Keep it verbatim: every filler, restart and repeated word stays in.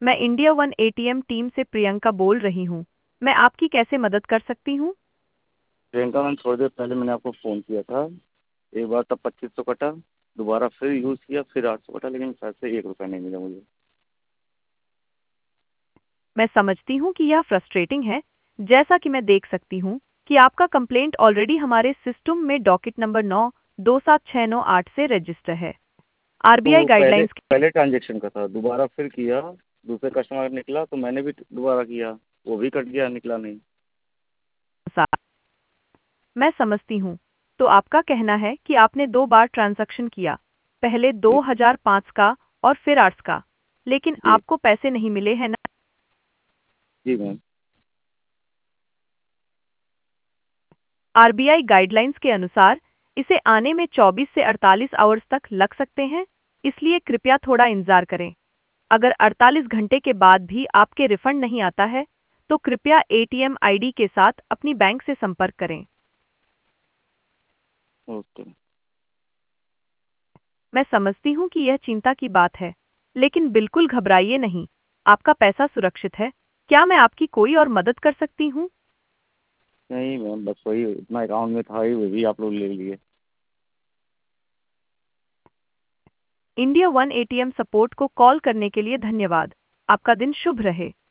मैं India one ATM team से प्रियंका बोल रही हूँ। मैं आपकी कैसे मदद कर सकती हूँ? प्रियंका मैम, थोड़ी देर पहले मैंने आपको फ़ोन किया था। एक बार तब पच्चीस सौ कटा, दोबारा फिर यूज़ किया फिर आठ सौ कटा, लेकिन पैसे एक रुपया नहीं मिला मुझे। मैं समझती हूँ कि यह फ्रस्ट्रेटिंग है। जैसा कि मैं देख सकती हूँ कि आपका कंप्लेंट ऑलरेडी हमारे सिस्टम में डॉकेट नंबर नौ दो सात छः नौ आठ से रजिस्टर है। तो आरबीआई वो पहले गाइडलाइंस के पहले ट्रांजेक्शन का था, दोबारा फिर किया, दूसरे कस्टमर निकला तो मैंने भी दोबारा किया, वो भी कट गया, निकला नहीं। अनुसार मैं समझती हूँ। तो आपका कहना है कि आपने दो बार ट्रांजैक्शन किया, पहले जी। दो हज़ार पाँच का और फिर आठ का, लेकिन जी। आपको पैसे नहीं मिले हैं ना? जी मैम। आरबीआई गाइडलाइंस के अनुसार इसे आने में चौबीस से अड़तालीस आवर्स तक लग सकते हैं, इसलिए कृपया थोड़ा इंतजार करें। अगर अड़तालीस घंटे के बाद भी आपके रिफंड नहीं आता है, तो कृपया एटीएम आईडी के साथ अपनी बैंक से संपर्क करें। ओके। मैं समझती हूँ कि यह चिंता की बात है, लेकिन बिल्कुल घबराइए नहीं। आपका पैसा सुरक्षित है। क्या मैं आपकी कोई और मदद कर सकती हूँ? नहीं मैम, बस वही इतना अकाउंट में था ही, वो भी आप लोग ले लिए। इंडिया वन एटीएम सपोर्ट को कॉल करने के लिए धन्यवाद। आपका दिन शुभ रहे।